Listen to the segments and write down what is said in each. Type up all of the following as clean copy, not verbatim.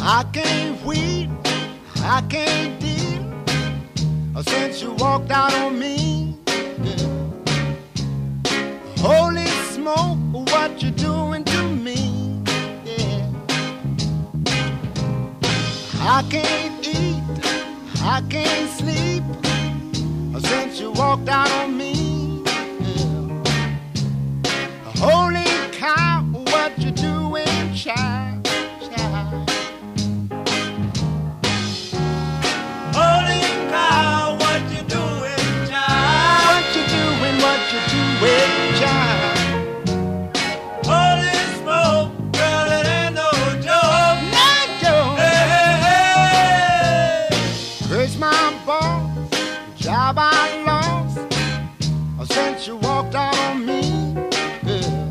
I can't wait, I can't deal since you walked out on me. Yeah. Holy smoke, what you doing to me? Yeah. I can't eat, I can't sleep since you walked out on me. Yeah. Holy cow, what you doing, child? Holy cow, what you doing, child? What you doing, child? Holy smoke, girl, it ain't no joke. No joke. Hey, hey, hey. Here's my boss, job I lost since you walked out on me. Yeah.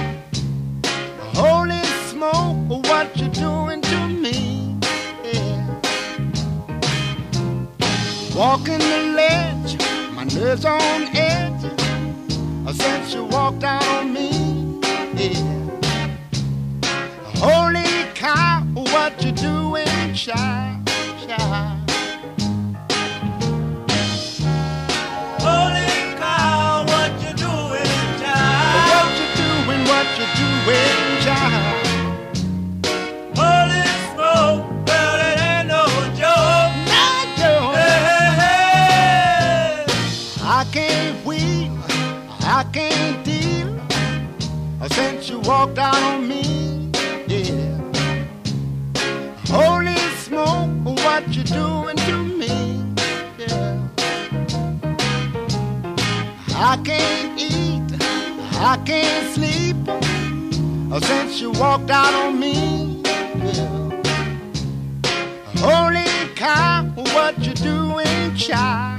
Holy smoke, what you doing to me? Yeah. Walking the ledge, my nerves on edge since you walked out on me. Yeah. Holy cow, what you doing, child? Holy cow, what you doing, child? What you doing, child? Holy smoke, girl, it ain't no joke. No joke. Hey, hey, hey. I can't wheel, I can't deal since you walked out on me. Yeah. Holy smoke, what you doing to me? Yeah. I can't eat, I can't sleep since you walked out on me. Yeah. Holy cow, what you doing, child?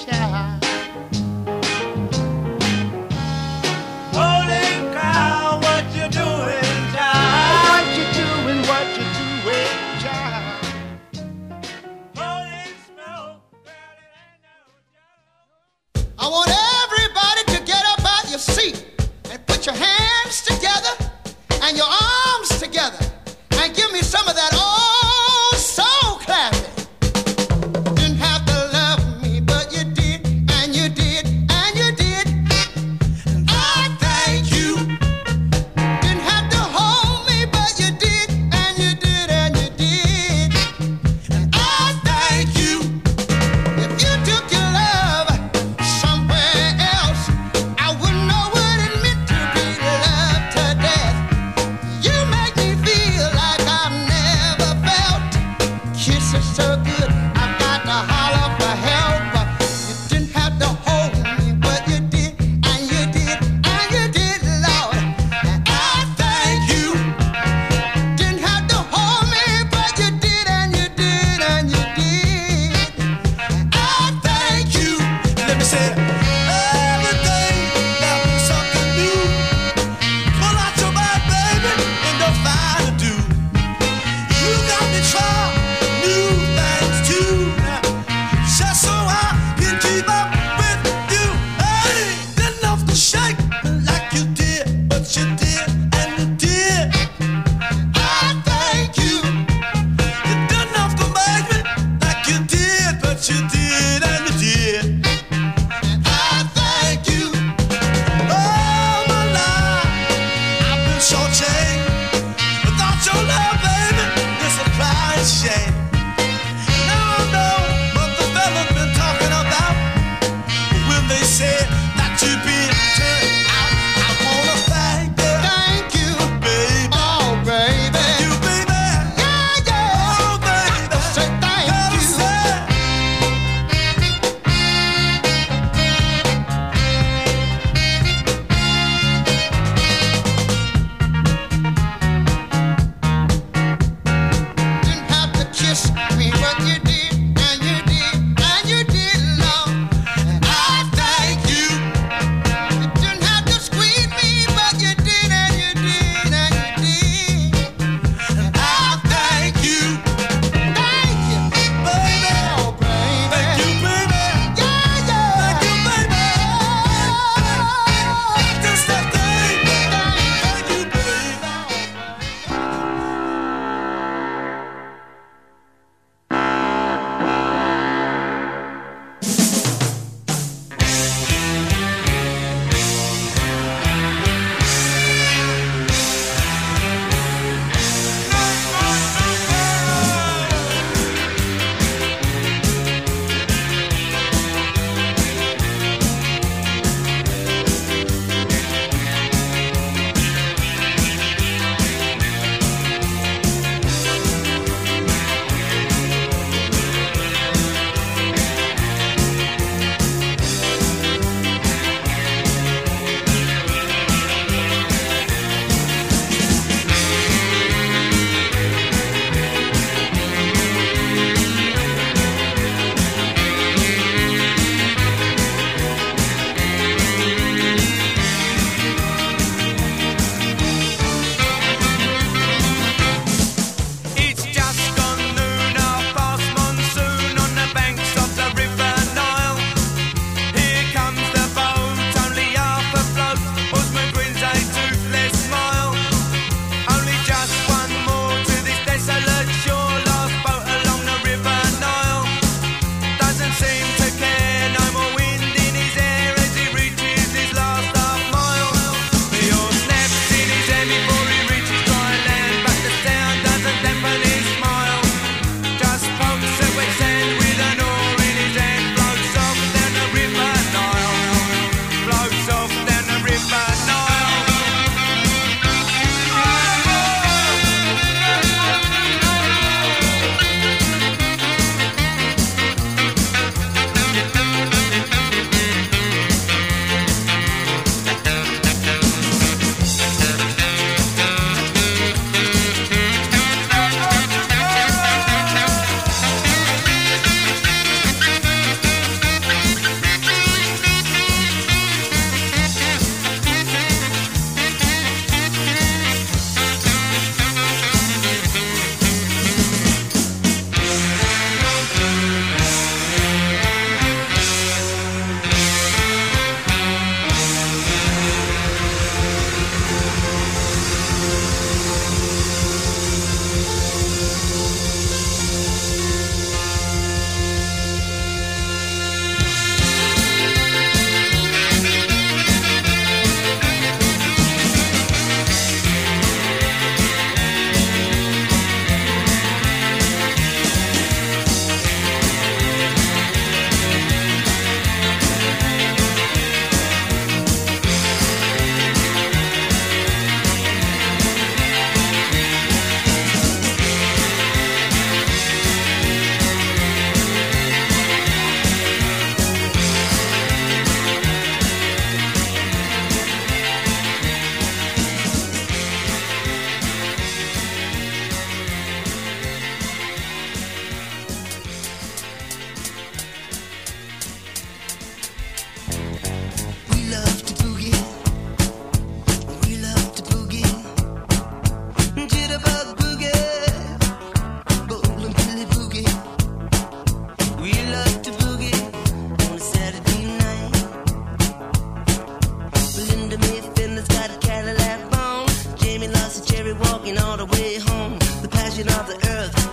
Holy cow, what you doing, child? What you doing, child? Holy smoke, girl, it ain't no joke. I want everybody to get up out your seat and put your hands together and your arms together and give me some of that old soul clapping. Didn't have to love me, but you did, and you did, and you did. And I thank you. Didn't have to hold me, but you did, and you did, and you did. And I thank you. If you took your love somewhere else, I wouldn't know what it meant to be loved to death. You make me feel like I've never felt. Kisses so good, I've got to holler for help. You didn't have to hold me, but you did, and you did, and you did, Lord. And I thank you. Didn't have to hold me, but you did, and you did, and you did. And I thank you. Let me say it. Everything now something new. Pull out your bag, baby, and don't find to do. You got me trying new things too. Just so I can keep up with you. Hey, ain't enough to shake like you did, but you did and you did. I thank you. You did enough to make me like you did, but you did and you did. And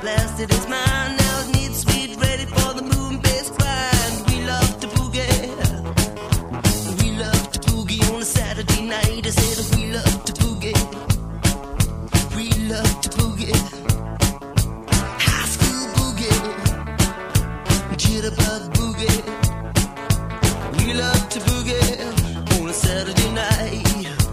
last, it is mine. Now it needs sweet, ready for the moon bass grind. We love to boogie. We love to boogie on a Saturday night. I said we love to boogie. We love to boogie. High school boogie. Jitterbug boogie. We love to boogie on a Saturday night.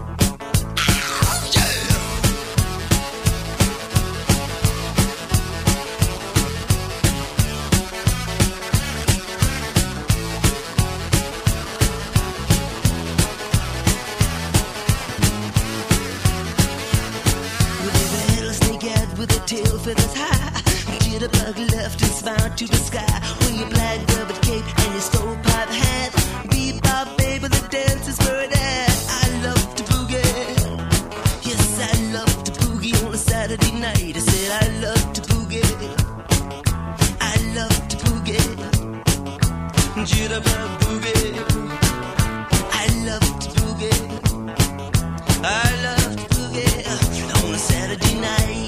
Tail feathers high, jitterbug left and smiled to the sky. With your black velvet cape and your stovepipe hat, bebop baby, the dance is where it at. I love to boogie, yes I love to boogie on a Saturday night. I said I love to boogie, I love to boogie, jitterbug boogie. I love to boogie, I love to boogie on a Saturday night.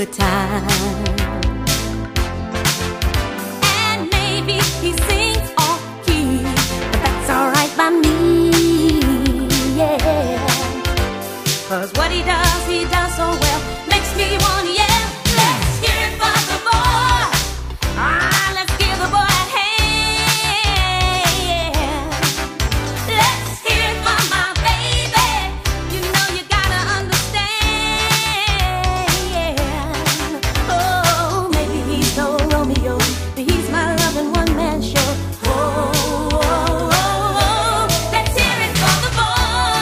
good time. And maybe he sings off key, but that's alright by me, yeah. 'Cause what he does so well, makes me wanna yell. Let's hear it for the boy. Let's give the boy a hand. Let's hear it for my baby. You know you gotta understand. Oh, maybe he's no Romeo, but he's my loving one-man show. Let's hear it for the boy.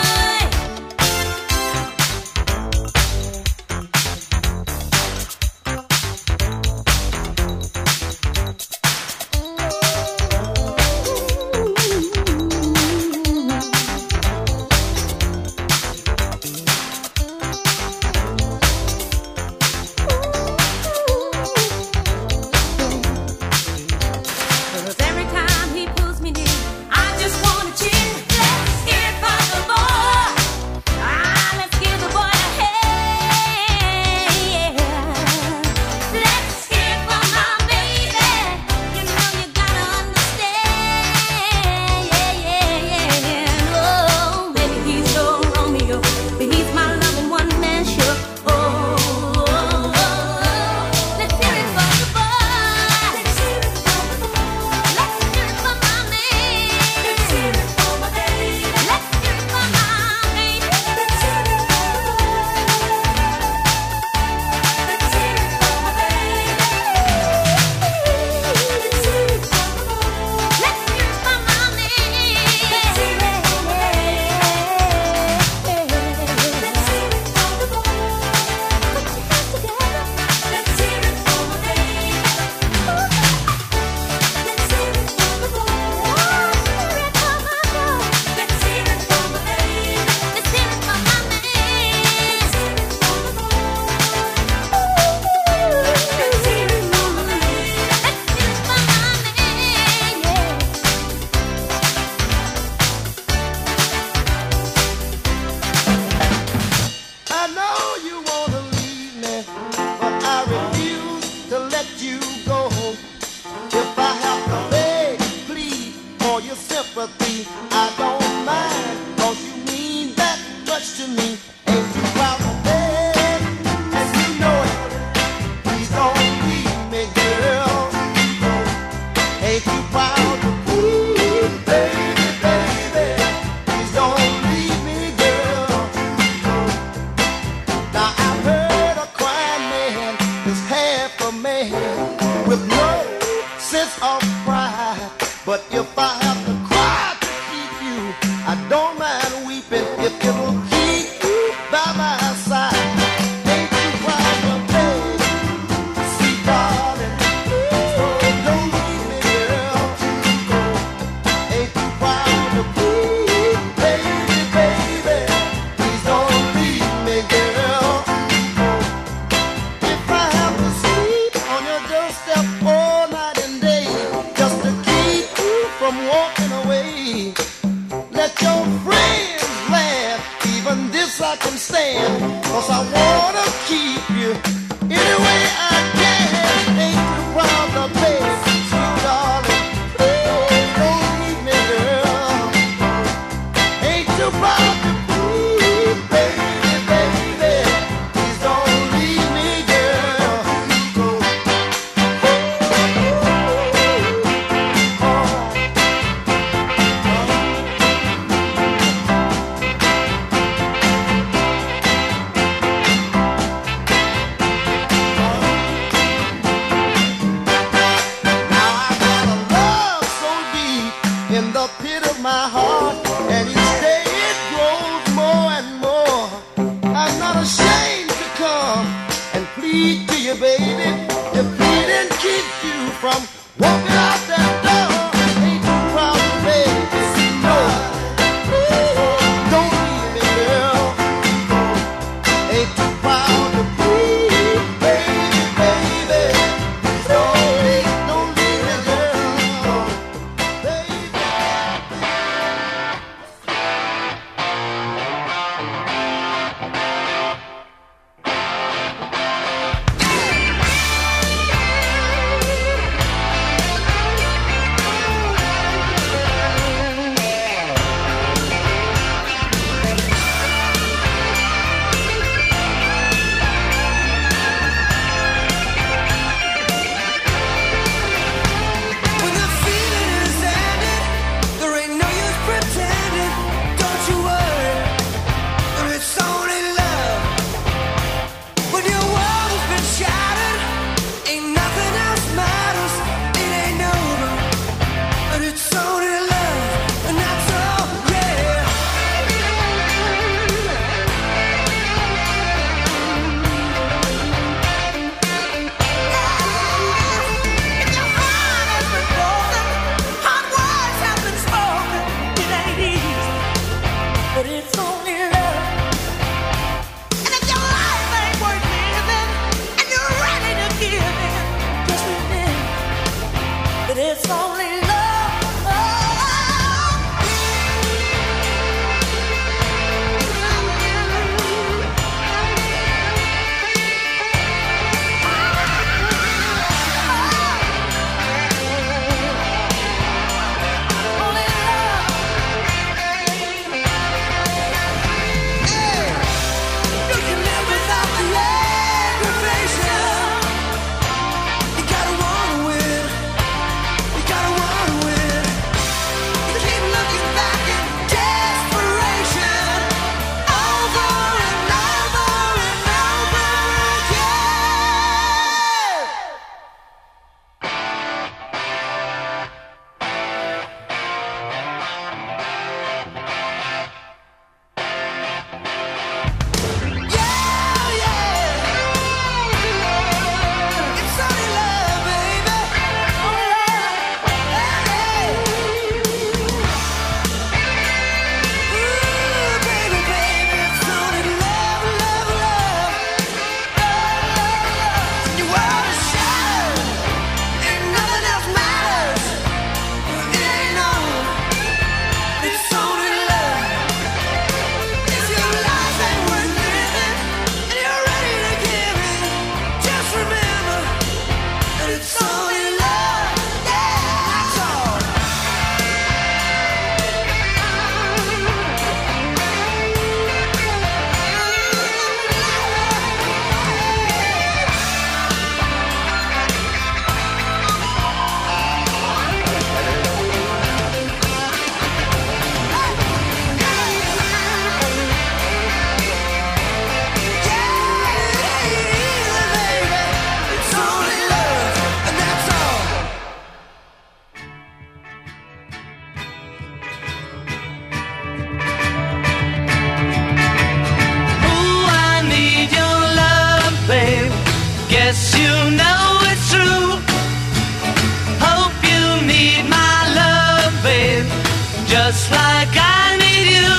Every time he pulls me near, I just wanna cheer. Let's hear it for the boy. Let's give the boy a hand. Let's hear it for my baby. You know you gotta understand. Yeah. Oh, maybe he's no Romeo, but he's my loving one-man show. Let's hear it for the boy. Let's hear it for the boy. Let's hear it for my man. Let's hear it for my baby. Let's hear it for my baby. Let's hear it for the boy. Let's hear it for my baby. Let's hear it for the boy. Let's hear it for my man. Let's hear it for my baby. Let's hear it for the boy. Put your hands together. Let's hear it for my baby. Let's hear it for the boy. Let's hear it for my baby. Let's hear it for my man. Let's hear it for the boy. Let's hear it for my baby. Let's hear it for my man. I know you wanna leave me, but I refuse to let you go. If I have to beg, plead for your sympathy, I don't mind, 'cause you mean that much to me. Ain't you proud to beg, and you know it. Please don't leave me, girl. Ain't you proud to plead, baby, baby? Please don't leave me, girl. Now I've heard a crying man is half a man with no sense of pride. But if I have to cry to keep you, I don't mind weeping if it'll keep you by my side. Ain't you proud of me, sweet darling? So don't leave me, girl. Ain't you proud of me, baby, baby? Please don't leave me, girl. If I have to sleep on your doorstep all night and day, just to keep you from walking away, let your friends laugh, even this I can stand, 'cause I wanna keep you any way I can. Ain't you proud of me, sweet darling? Please don't leave me, girl. Ain't you proud to please, baby, baby? Please don't leave me, girl. Now I got a love so deep in the pit of my heart, and each day it grows more and more. I'm not ashamed to come and plead to you, baby. If pleading keeps you from walking out that door, ain't you proud of me? No, don't leave me, girl. Ain't you proud of me, baby, baby? Don't leave me, girl, baby. just like I need you.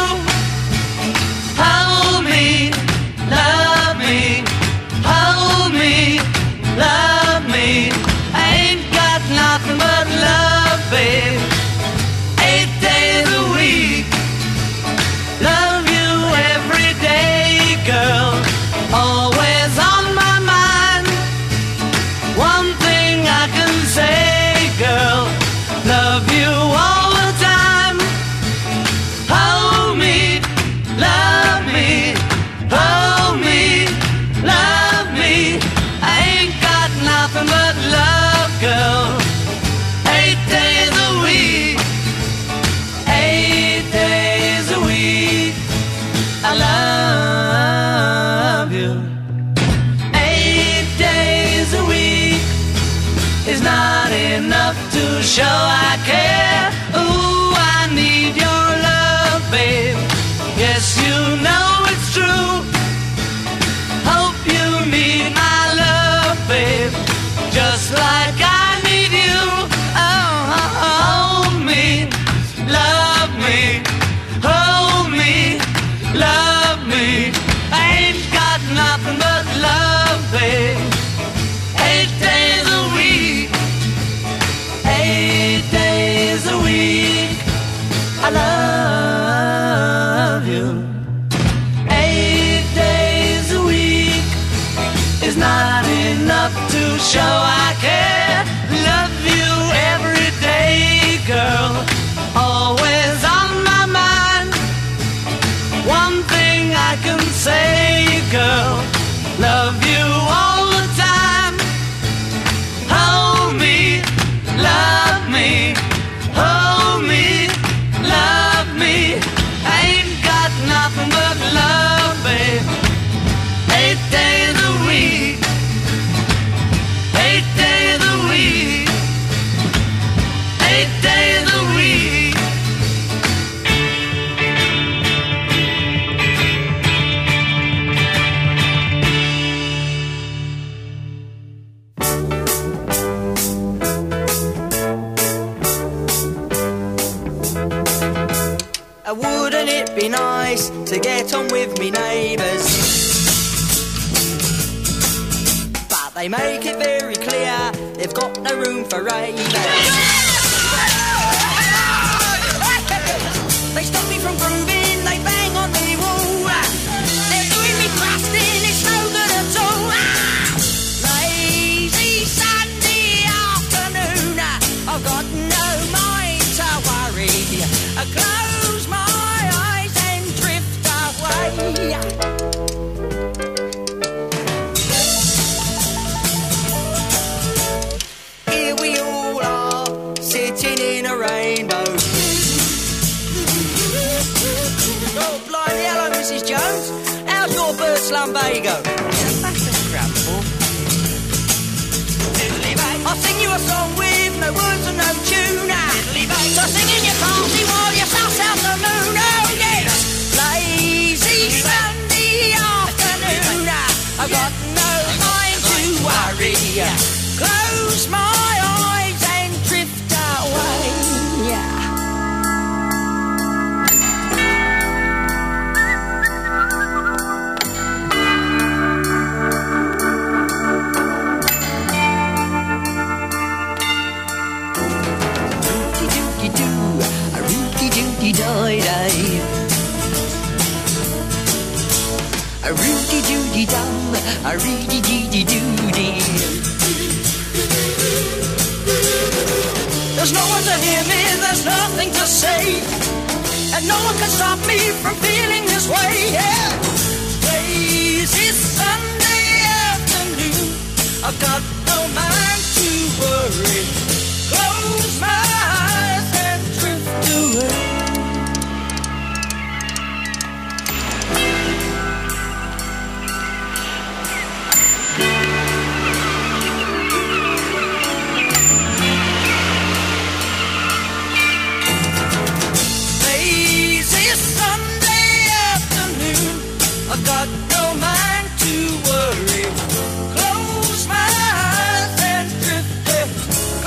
Hold me, love me, hold me, love me. I ain't got nothing but love, babe. 8 days a week, love you every day, girl. Always on my mind. One thing I can say, girl, love you all the time. Hold me, love me, hold me, love me. I ain't got nothing but love, girl. 8 days a week, 8 days a week, I love you. 8 days a week is not enough to show I care. Ooh, I need your love, babe. Yes, you know it's true. Hope you need my love, babe, just like I need you. Oh, hold me, love me, hold me, love me. I ain't got nothing but love, babe. 8 days a week, 8 days a week, I love you. 8 days a week is not enough to show I care. Love you every day, girl, always on my mind. One thing I can say, girl, love you all the time. Hold me, love me, hold me, love me. I ain't got nothing but love, babe. 8 days a week, 8 days a week, 8 days a week. Wouldn't it be nice to get on with me neighbours? But they make it very clear they've got no room for ravers. lumbago. That's a crumble. I'll sing you a song with no words and no tune. So sing in your party while you suss out the moon. Oh yes, lazy Sunday afternoon. I've got no mind to worry. Close my eyes and drift away. A rooty doody dum, a reedy deedy doody. There's no one to hear me, there's nothing to say, and no one can stop me from feeling this way. Yeah, lazy Sunday afternoon, I've got no mind to worry. Close my eyes and drift away. I've got no mind to worry. Close my eyes and drift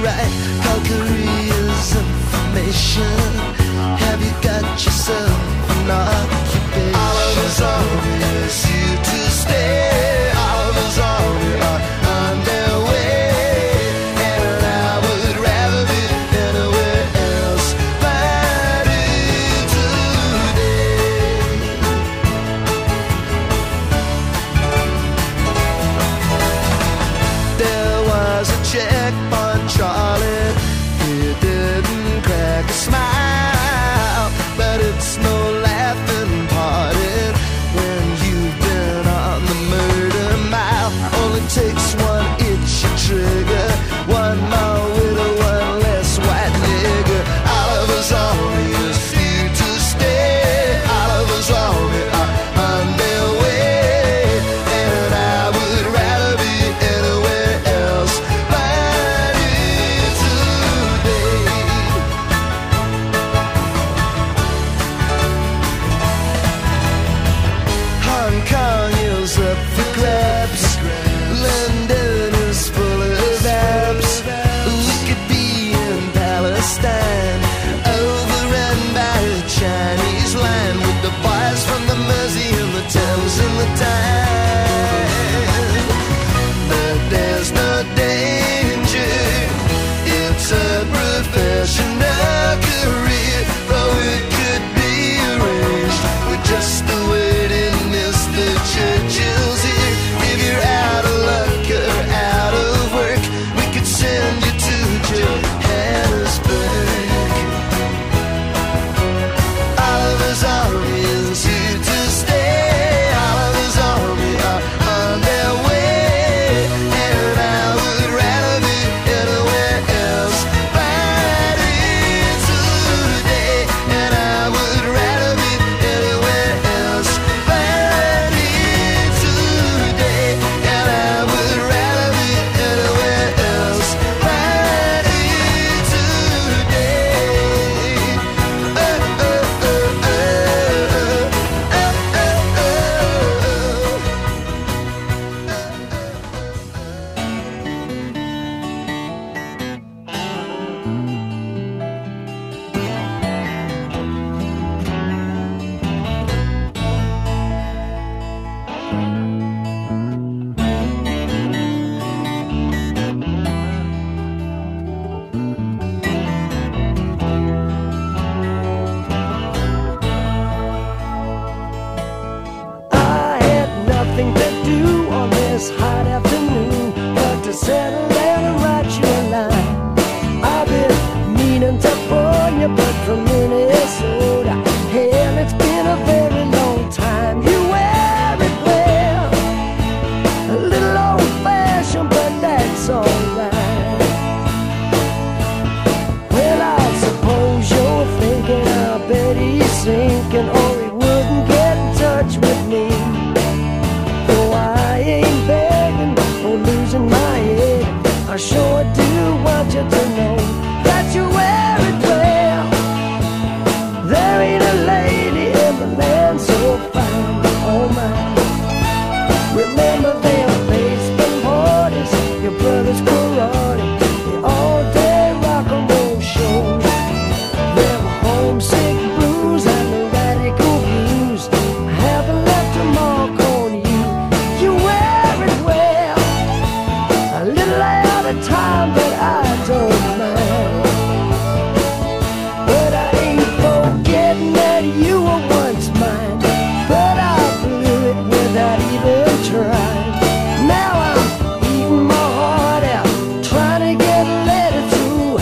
right. Calgary's information. Have you got yourself an occupation? Oliver's Army is here to stay. Oliver's Army are on their way, and I would rather be anywhere else but here today. There was a checkpoint, Charlie. He didn't crack a smile, but it's no laughing party when you've been on the murder mile. Only takes one itchy trigger, one more widow, one less white nigger. Oliver's Army is here to stay. Oliver's Army are on their way, and I would rather be anywhere else but here today. Hong Kong is up for grabs. London is full of abs. We could be in Palestine, overrun by a Chinese line, with the boys from the Mersey and the Thames and the Tyne. But there's no danger. It's a professional career, though it could be arranged with just the waiting list. The Churchill's here. If you're out of luck or out of work, we could send you to Johannesburg. Oliver's Army is here to stay. Oliver's Army are on their way, and I would rather be anywhere else but here today. And I would rather be anywhere else but here today. And I would rather be anywhere else but here today. I had nothing to do on this hot afternoon but to settle down and write you a line. I've been meaning to phone you, but from Minnesota, hell, it's been a very long time. You wear it well, a little old-fashioned, but that's alright. Well, I suppose you're thinking, I bet he's sinking, or he wouldn't get in touch with me. Though I ain't begging or losing my head, I sure do want you to know that you wear it well. There ain't a lady in the land so fine, oh my. Remember them baseball parties, your brother's karate, the all-day rock and roll shows, them homesick blues and the radical blues haven't left a mark on you. You wear it well, a little out of time, but I don't mind. But I ain't forgetting that you were once mine, but I blew it without even trying. Now I'm eating my heart out, trying to get a letter through.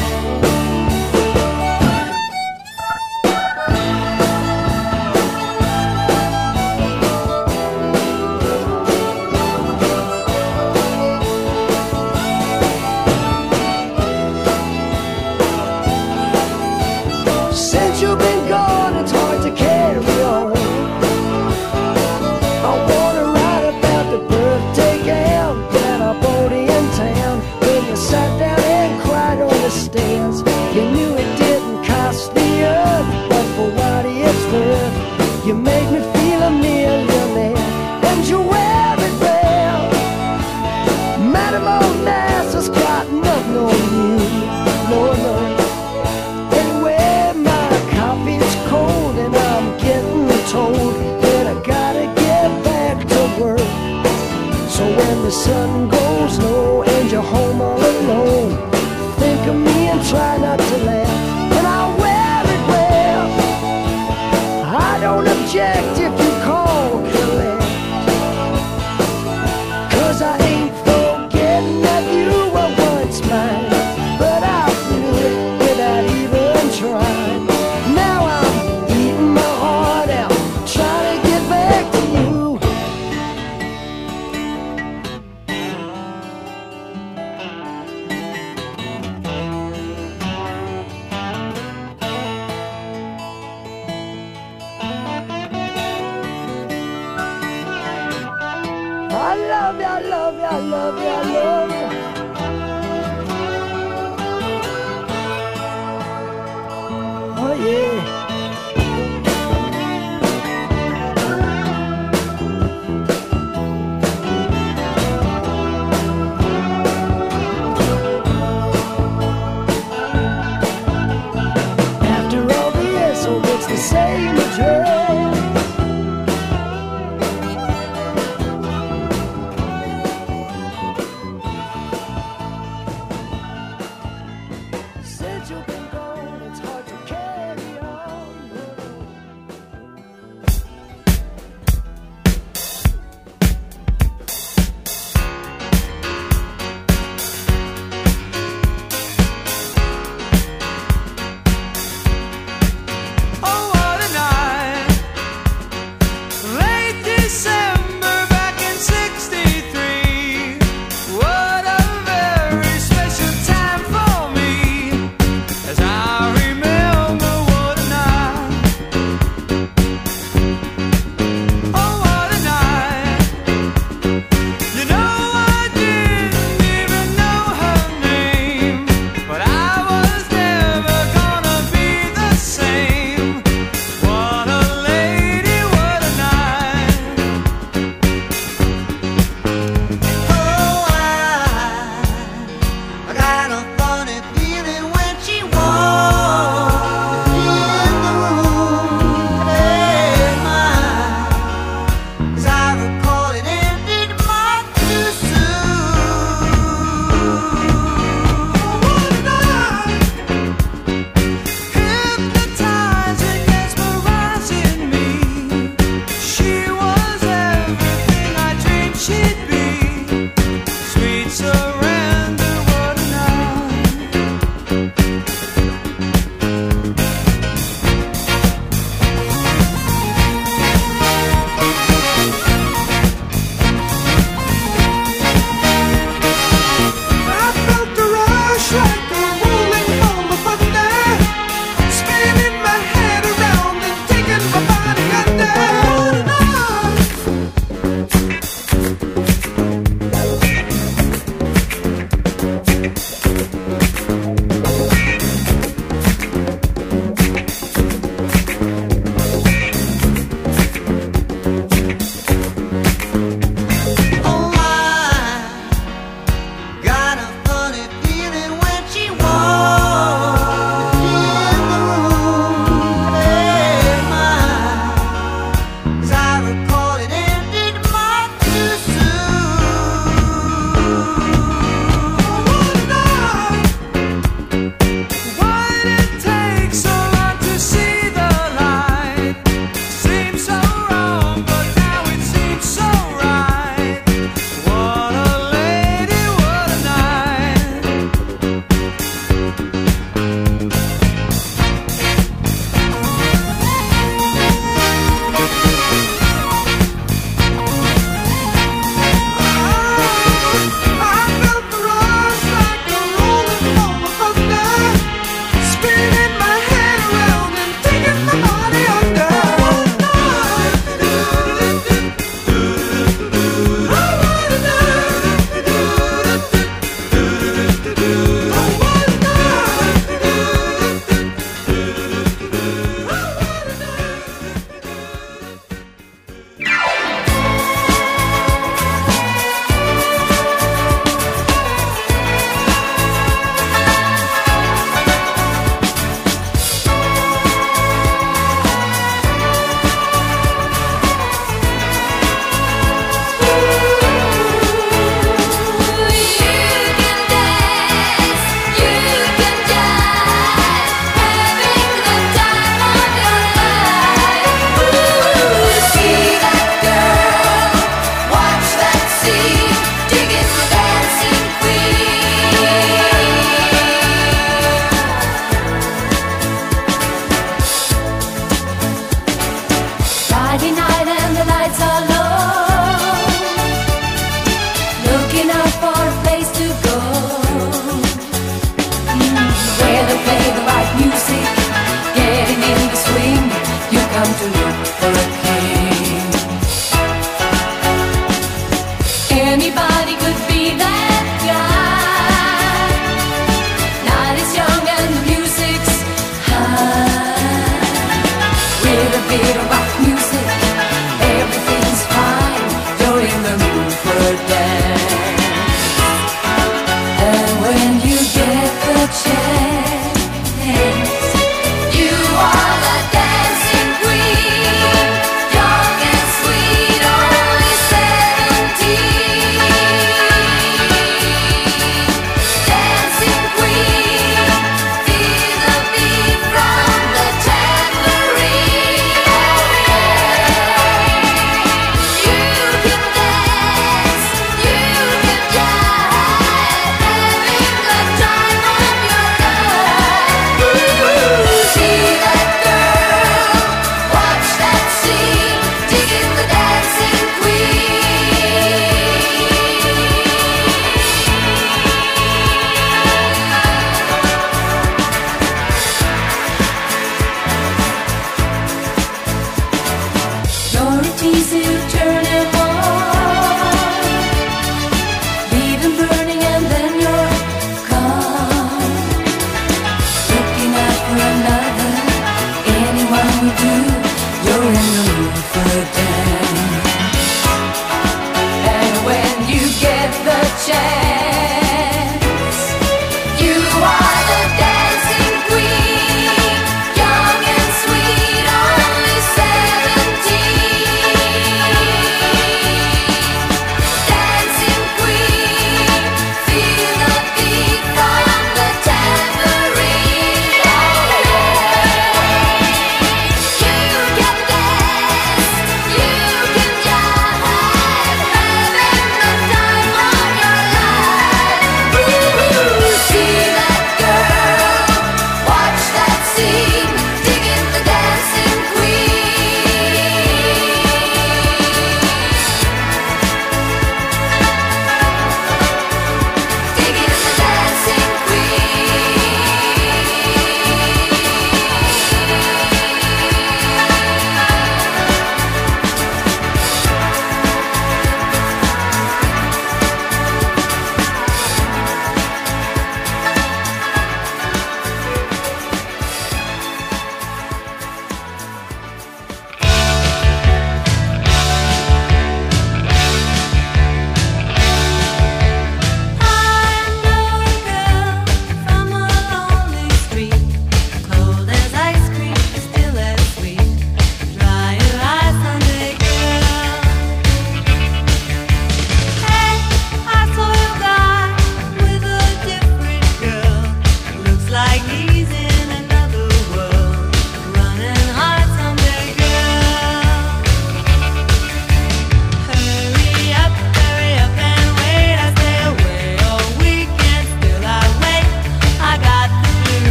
Since you've been gone, it's hard to carry on. I wanna write about the birthday gown that I bought in town, when you sat down and cried on the stairs. You knew it didn't cost the earth, but for what it's worth, you made me feel a millionaire, and you wear it well. Madam Old Nass has got nothing on you. I love you, I love you. Oh yeah. After all this, oh, it's the same address.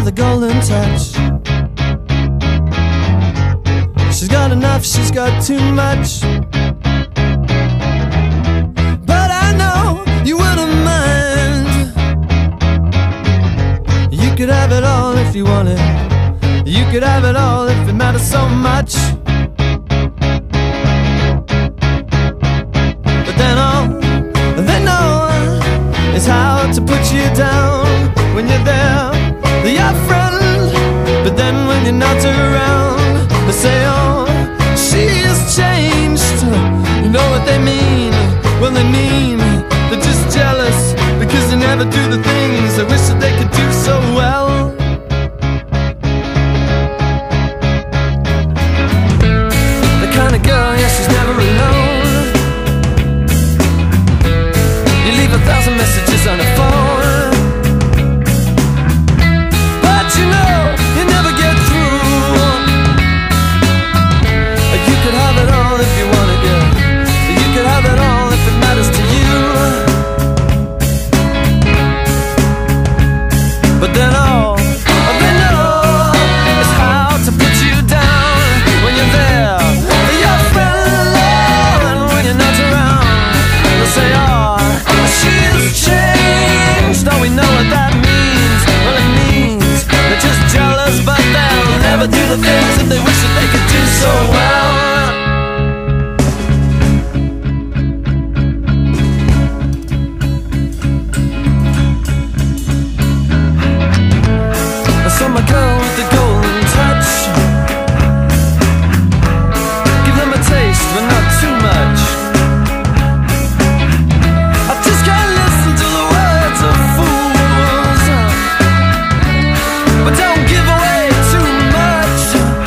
with a golden touch. She's got enough, she's got too much. But I know you wouldn't mind. You could have it all if you wanted. You could have it all if it matters so much. But then all they know is how to put you down. When you're there, they're your friend. But then when you're not around, they say, oh, she has changed. You know what they mean? Well, they mean they're just jealous because they never do the things they wish that they could do so well. The kind of girl, yeah, she's never alone. You leave 1,000 messages on her phone, but you know you never get through. You could have it all if you wanted, yeah. You could have it all if it matters to you. But then all they know is how to put you down. When you're there, they're your friend, and when you're not around, they'll say, oh, she's changed. Oh, we know what that means. Well, it means they're just jealous, but they'll never do the things that they wish that they could do so well. So my girl with the golden touch, give them a taste, but not too much. I just can't listen to the words of fools, but don't give away too much.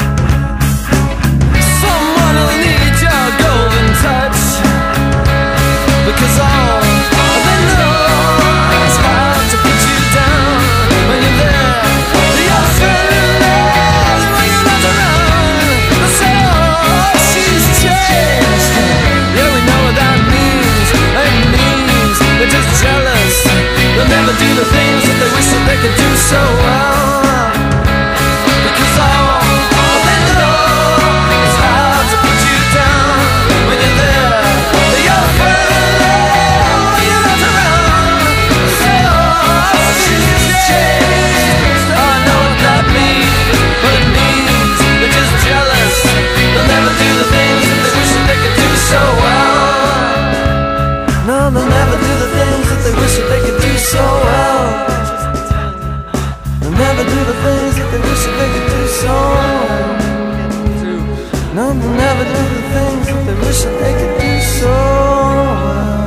Someone will need your golden touch, because all they know is how to put you down. When you're there, they're your friend, and when you're not around, they'll say, oh, she's changed. Yeah, we know what that means. It means they're just jealous. They'll never do the things that they wish that they could do so well. Because all they know is how to put you down. When you're there, they're your friend, and when you're not around, they'll say, oh, she's changed. Oh, I know what that means. What it means, they're just jealous. They'll never do the things that they wish that they could do so well. No, they'll never do the things that they wish that they could do so well. They'll never do the things that they wish that they could do so well. No, they'll never do the things that they wish that they could do so well.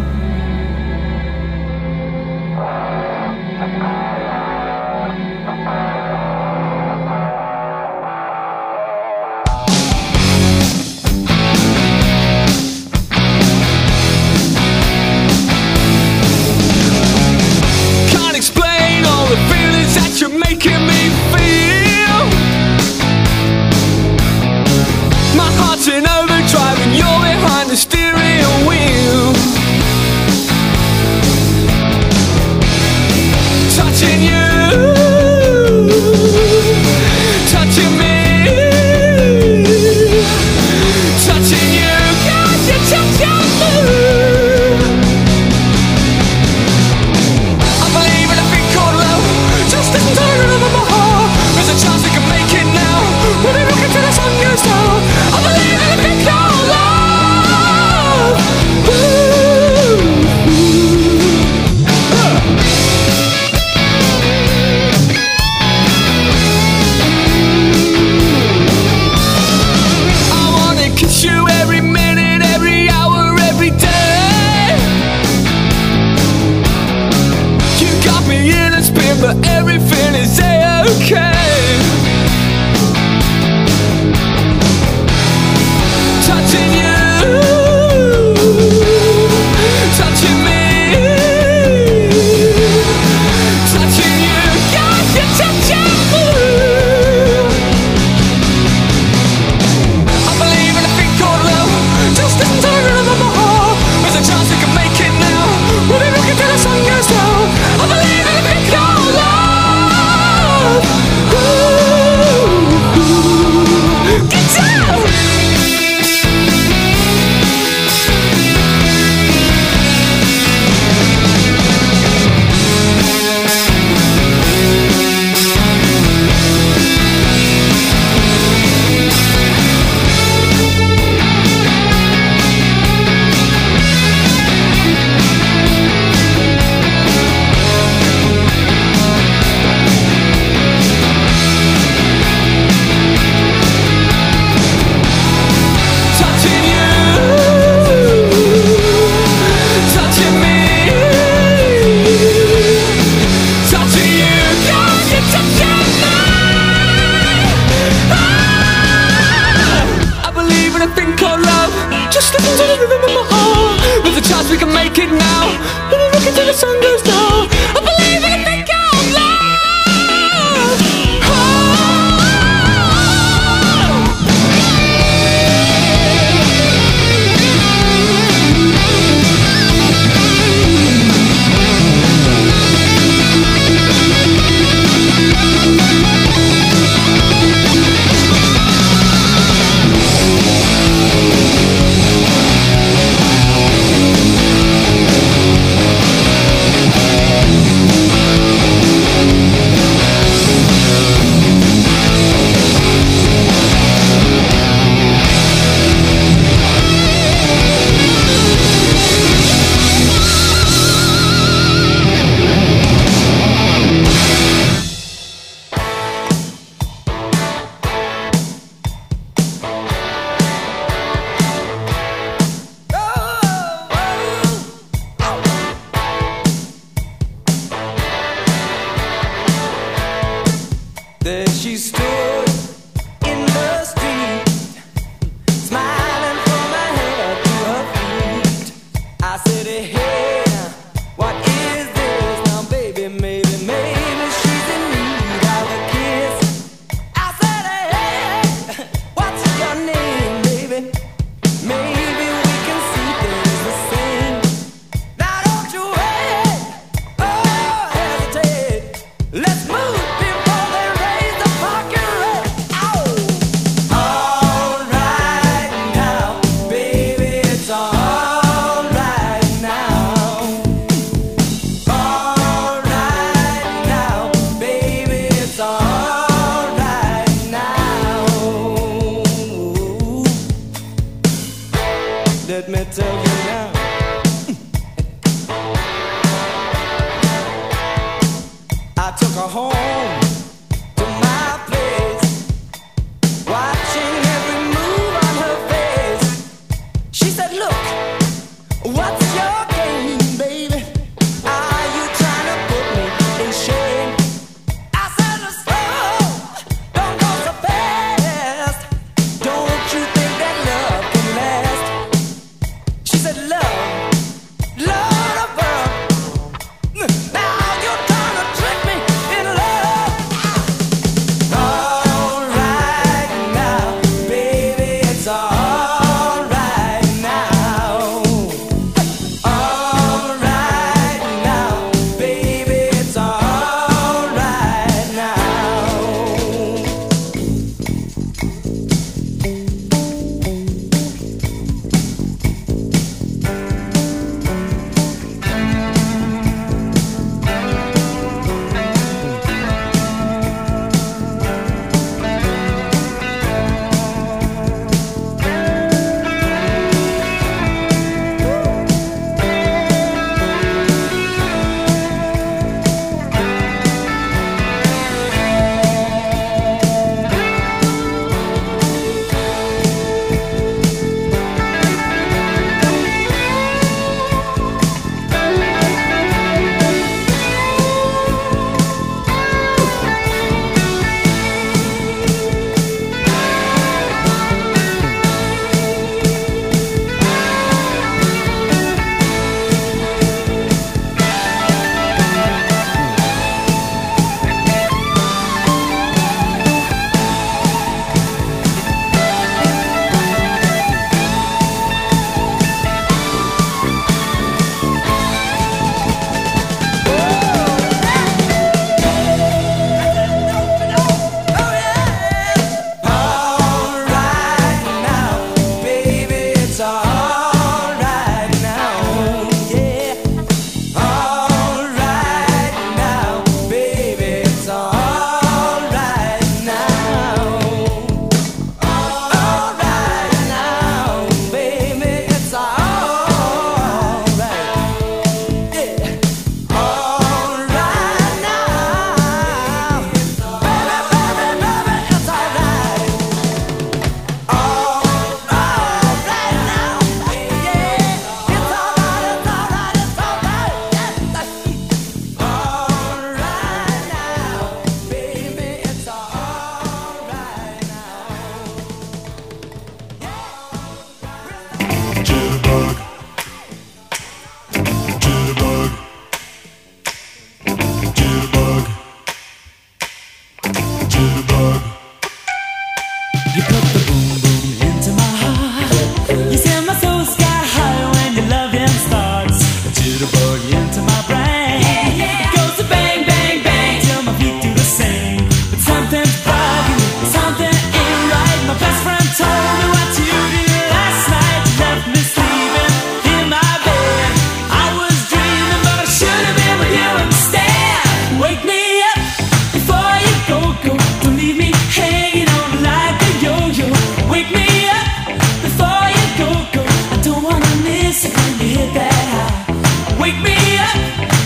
Can't explain all the feelings that you're making me feel. My heart's in overdrive and you're behind the steering wheel. Touching you, touching me, touching you, got you touching me. I believe in a thing called love. Just listen to the rhythm of my heart. There's a chance we can make it now. We'll be looking till the sun goes down. I believe in a thing called love. Ooh. I wanna kiss you every minute, every hour, every day. You got me in a spin, but everything is A-okay. Touching you, touching me, touching you, got you touching me. I believe in a thing called love. Just listen to the rhythm of my heart. There's a chance we can make it now. We'll be looking till the sun goes down. I believe in a thing called love. make it now. When I look until the sun goes down, I believe in a thing called love. There she stood in the street, smiling from her head to her feet. I said, hey, what is this? Now baby, maybe she's in need of a kiss. I said, hey, what's your name, baby? Maybe we can see things the same. Now don't you wait, oh, hesitate. Let's move. Let me tell you now. I took her home to my place, watching every move on her face. She said, look, what's your game, baby? Are you trying to put me in shame? I said, slow, don't go so fast. Don't you think that love can last? She said, love, Lord above. Now you're trying to trick me in love.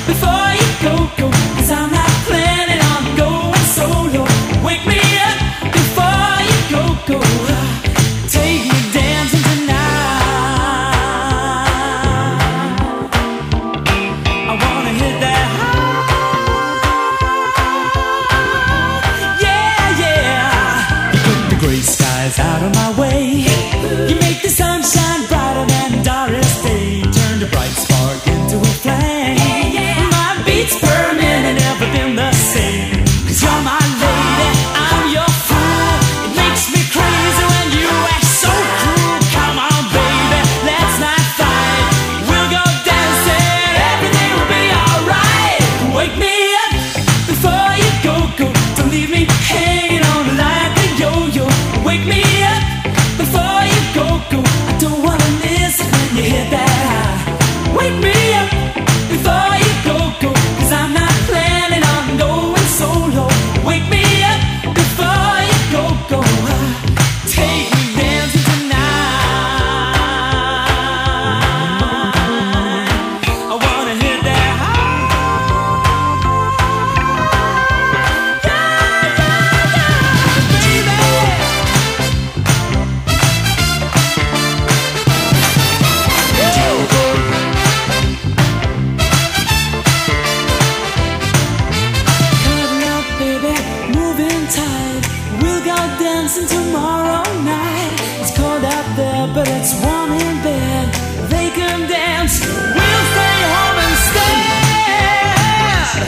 before you go, go. 'Cause I'm not planning on going solo. Wake me up before you go, go. Take me dancing tonight. I wanna hit that high. Yeah, yeah. You put the gray skies out of my way. You make the sunshine brighter than Doris Day. Turn the bright spark into a flame. My beats per minute never been the same. 'Cause you're my lady, I'm your fool. It makes me crazy when you act so cruel. Come on, baby, let's not fight. We'll go dancing, everything will be alright. Wake me up before you go, go. Don't leave me hanging on like a yo-yo. Wake me up before you go, go. I don't wanna miss it when you hit that high. Wake me up before you go, go. 'Cause I'm not planning on going solo. Wake me up before you go, go. Take me dancing tonight. I wanna hit that high. Yeah, yeah, yeah, Cuddle up, baby, moving tight. We'll go dancing tomorrow night. It's cold out there, but it's warm in bed. They can dance, we'll stay home instead.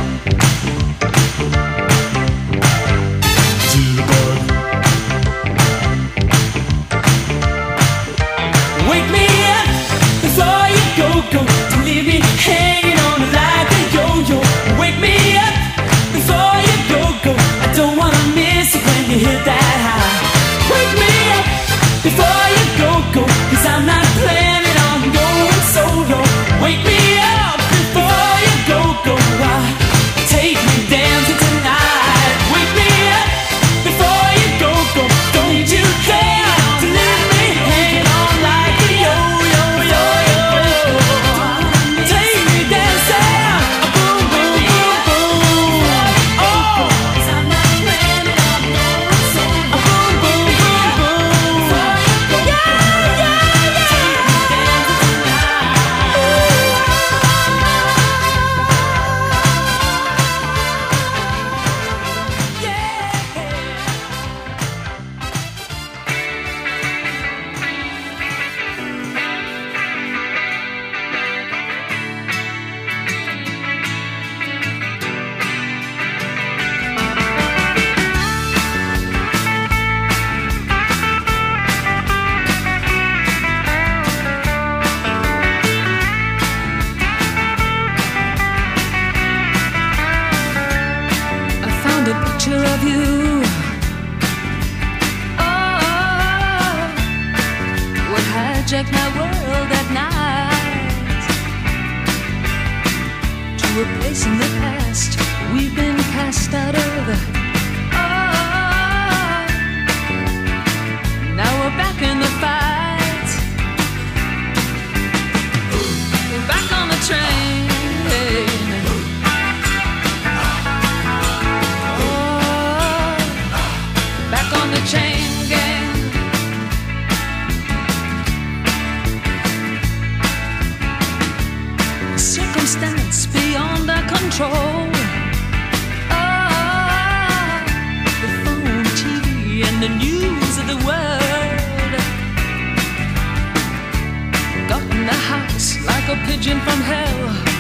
Wake me up before you go, go. Don't leave me hanging on like a yo-yo. Wake me up before you go, go. I don't wanna miss it when you hit that high. Wake me up before you go, go. 'Cause I'm not planning on going solo. Wake me up before you go, go. Take me dancing tonight. Wake me up before you go, go. Don't you dare to leave me hanging on like a yo-yo, yo-yo. Take me dancing, boom, boom, boom, boom. Oh, 'cause I'm not planning on going solo. Boom, boom, boom, boom. Yeah, yeah, yeah. Take me dancing tonight. Yeah. I found a picture of you. Oh, what hijacked my world at night. To a place in the past we've been cast out of. Oh, now we're back in the fight. We're back on the train. Back on the chain gang. Circumstance beyond our control. Oh, the phone, TV, and the news of the world got in the house like a pigeon from hell.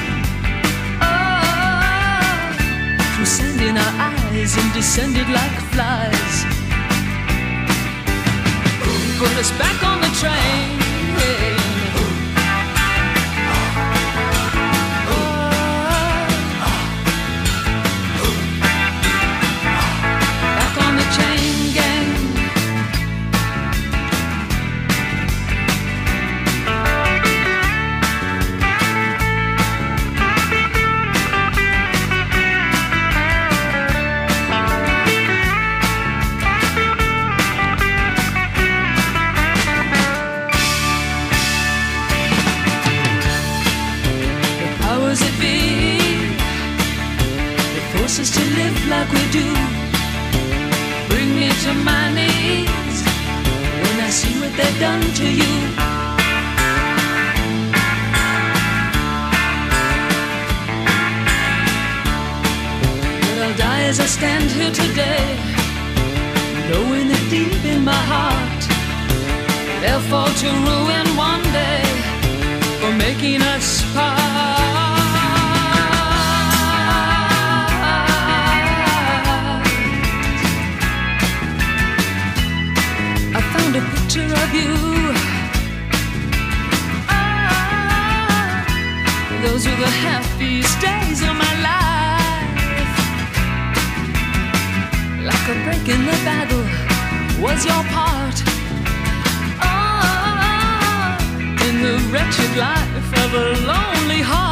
Oh, through sand in our eyes and descended like flies. Put us back on the train. Back on the chain gang. force us to live like we do. Bring me to my knees when I see what they've done to you. But I'll die as I stand here today, knowing that deep in my heart they'll fall to ruin one day for making us part. I found a picture of you. Those were the happiest days of my life. Like a break in the battle was your part. In the wretched life of a lonely heart.